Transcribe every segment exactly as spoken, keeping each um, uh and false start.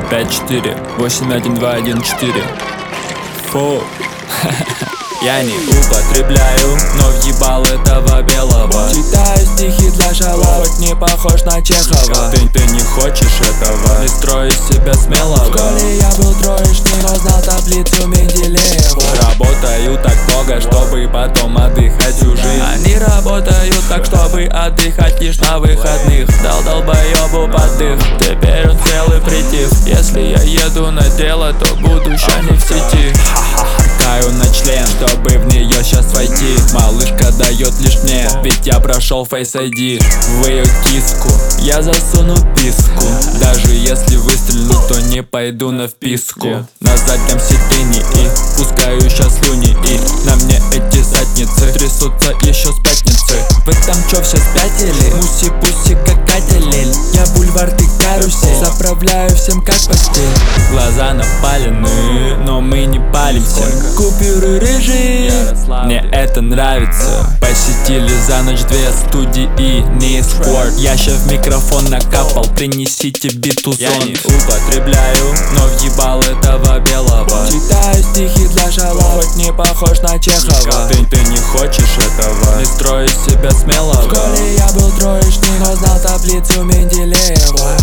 пять четыре восемь один два один четыре. Фу. Я не употребляю, но въебал этого белого. Читаю стихи для шалов, хоть не похож на Чехова. Ты, ты не хочешь этого, не строй из себя смелого. В школе я был троечник, но знал таблицу Менделеева. Работаю так много, чтобы потом отдыхать всю жизнь. Они работают так, чтобы отдыхать лишь на выходных. Дал долбоебу поддых, теперь он целый притих. Если я еду на дело, то будущее не в сети. Таю на член, чтобы в нее сейчас войти. Малышка дает лишь мне, ведь я прошел Face ай ди. В ее киску я засуну писку. Даже если выстрелю, то не пойду на вписку. На заднем сиденье и пускаю сейчас слюни. И на мне эти задницы трясутся еще с пятницы. Вы там чё все спятили? Муси-пуси как кателель. Я бульвар, ты карусель. Заправляю всем как постель. Глаза напалены, но мы не палимся. Купюры рыжие, мне это нравится. Посетили за ночь две студии и не спорт. Я ща в микрофон накапал, принесите биту зон. Я не употребляю, но въебал этого белого. Читаю стихи для шалов, хоть не похож на Чехова. Ты, ты не хочешь этого, не строй из себя смелого. В школе я был троечник, но знал таблицу Менделеева.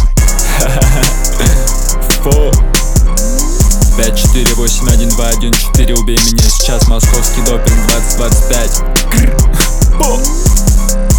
Фу. пять четыре восемь один два один четыре. Убей меня сейчас, московский допинг двадцать двадцать пять.